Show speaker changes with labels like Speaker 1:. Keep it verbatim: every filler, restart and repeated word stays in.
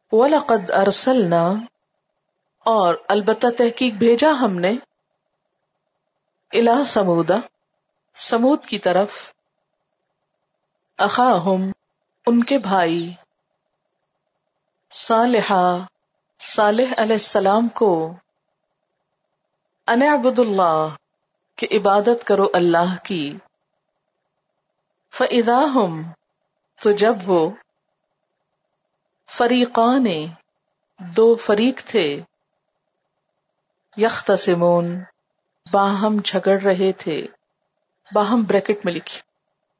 Speaker 1: वलक़द अरसलना, और अलबत्ता तहकीक भेजा हमने, इला समूदा, समूद की तरफ, अखाहुम, उनके भाई, सालिहा, सालेह अलैहिस्सलाम को, अन अब्दुल्लाह, कि इबादत करो अल्लाह की। फ़इज़ा हुम, तो जब वो, फरीक़ाने, दो फरीक थे, यख्तसिमून, बाहम झगड़ रहे थे, बाहम ब्रैकेट में लिखी,